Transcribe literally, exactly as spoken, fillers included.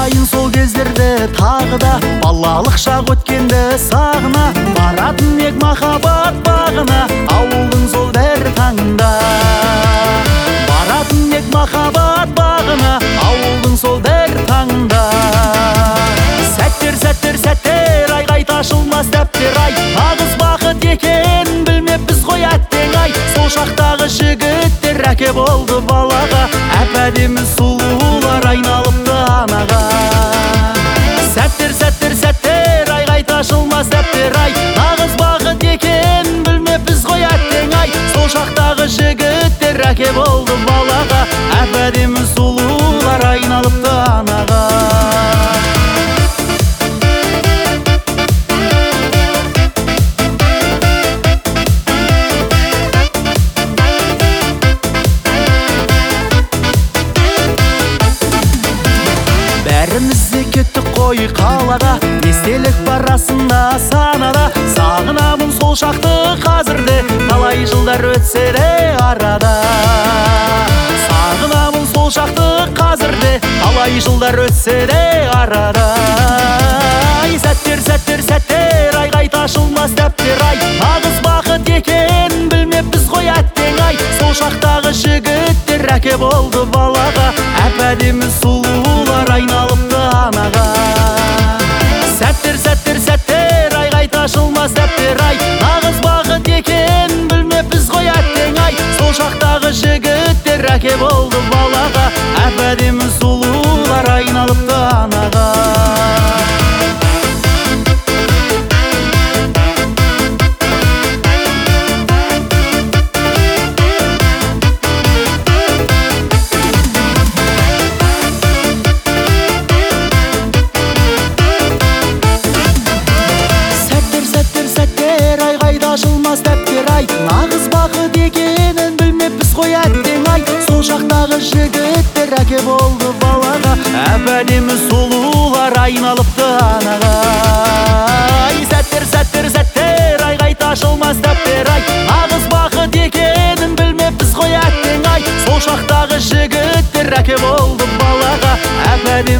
қалайын сол кездерді тағы да, балалық шақ өткенді сағына, баратын ек махаббат бағына, ауылдың сол бір таңда. Баратын ек махаббат бағына, ауылдың сол бір таңда. Сәттер, сәттер, сәттер, ай қайта ашылмас дәптер ай, нағыз бақыт екен білмеппіз ғой әттең ай. Сол шақтағы жігіттер әке болды балаға, әп-әдемі сұлулар айналыпты анаға. Сәттер, сәттер, сәттер, ай қайта ашылмас дәптер ай, нағыз бақыт екен білмеппіз ғой әттең ай. Сол шақтағы жігіттер әке болды балаға, әп-әдемі сұлулар айналыпты анаға. Бәрімізде кеттік қой қалаға, естелік барасында санада. Сағынамын сол шақты қазірде, талай жылдар өтсе де арада. Сағынамын сол шақты қазірде, талай жылдар өтсе де арада. Сәттер, сәттер, сәттер, ай қайта ашылмас дәптер ай, нағыз бақыт екен білмеппіз ғой әттең ай. Сол шақтағы жігіттер әке болды балаға, әп-әдемі сұлулар айналыпты анаға. Сәттер, сәттер, сәттер, ай қайта ашылмас дәптер ай, нағыз бақыт екен білмеппіз ғой әттең ай. Сол шақтағы жігіттер әке болды балаға, әп-әдемі сұлулар айналыпты анаға. Ашылмас дәптер ай, нағыз бақыт екенін білмеппіз ғой әттең ай. Сол шақтағы жігіттер әке болды балаға, әп-әдемі сұлулар айналыпты анаға. Сәттер, сәттер, сәттер, ай қайта ашылмас дәптер ай, нағыз бақыт екенін білмеппіз ғой әттең ай. Сол шақтағы жігіттер әке болды балаға, әп-әдемі